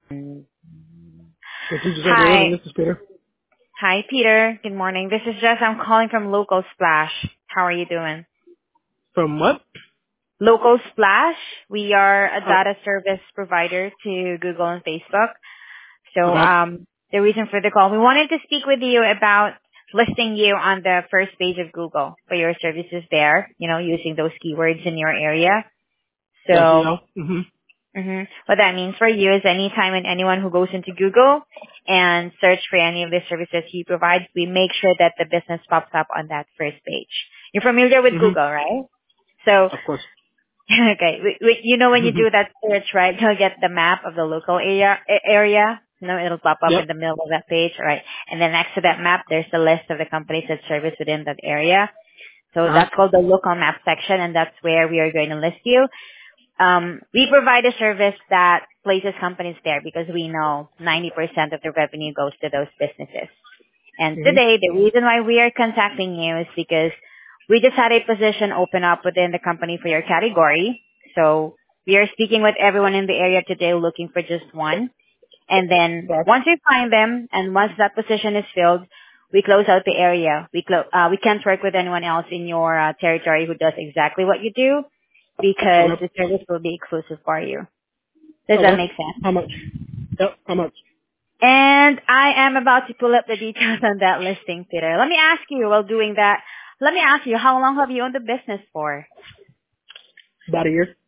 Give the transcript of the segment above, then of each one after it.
Strategic Cyber Living, Hi. this is Peter. Hi, Peter. Good morning. This is Jess. I'm calling from Local Splash. How are you doing? From what? Local Splash, we are a Oh, data service provider to Google and Facebook. So okay. the reason for the call, we wanted to speak with you about listing you on the first page of Google for your services there, using those keywords in your area. So SEO. Mm-hmm. What that means for you is anytime and anyone who goes into Google and search for any of the services you provide, we make sure that the business pops up on that first page. You're familiar with Mm-hmm. Google, right? So, Of course. okay, when you do that search, right, you'll get the map of the local area. It'll pop up Yep. in the middle of that page, right? And then next to that map, there's the list of the companies that service within that area. So Uh-huh. that's called the local map section, and that's where we are going to list you. We provide a service that places companies there because we know 90% of the revenue goes to those businesses. And Mm-hmm. today, the reason why we are contacting you is because we just had a position open up within the company for your category. So we are speaking with everyone in the area today looking for just one. And then Okay. once we find them and once that position is filled, we close out the area. We can't work with anyone else in your territory who does exactly what you do because Okay. the service will be exclusive for you. Does that Okay. make sense? How much? Yep. How much? And I am about to pull up the details on that listing, Peter. Let me ask you, while doing that, let me ask you, how long have you owned the business for? About a year.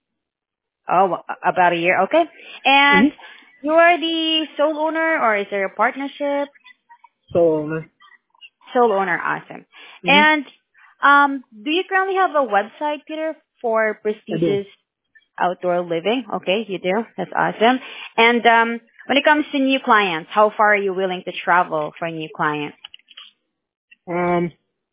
Oh, about a year. Okay. And Mm-hmm. you are the sole owner or is there a partnership? So, Sole owner, awesome. mm-hmm. And do you currently have a website, Peter, for I do. prestigious outdoor living? Okay, you do. That's awesome. And when it comes to new clients, how far are you willing to travel for a new client? Um,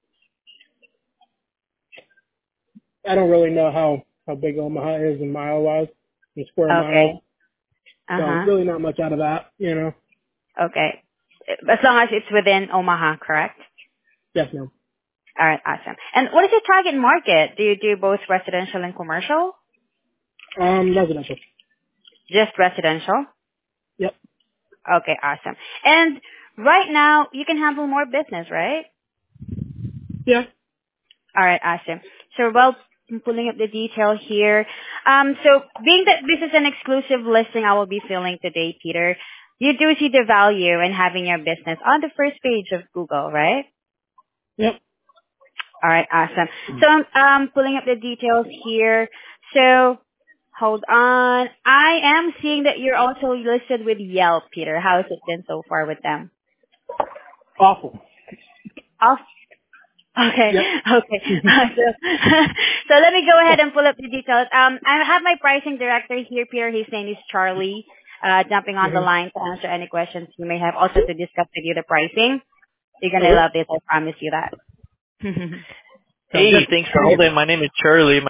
I don't really know how big Omaha is in mile-wise, in square miles. Okay. So, Uh-huh. really not much out of that, you know. Okay. As long as it's within Omaha, correct? Yes, no. All right, awesome. And what is your target market? Do you do both residential and commercial? Residential. Just residential? Yep. Okay, awesome. And right now, you can handle more business, right? Yeah. All right, awesome. So, well, I'm pulling up the detail here. So being that this is an exclusive listing I will be filling today, Peter, you do see the value in having your business on the first page of Google, right? Yep. All right, awesome. So I'm pulling up the details here. So hold on. I am seeing that you're also listed with Yelp, Peter. How has it been so far with them? Awful. Oh, okay, Yep. okay. So let me go ahead and pull up the details. I have my pricing director here, Peter. His name is Charlie. Jumping on the Mm-hmm. line to answer any questions you may have. Also to discuss with you the pricing. You're gonna Okay. love this. I promise you that. Sounds Hey, good. thanks for holding. My name is Charlie.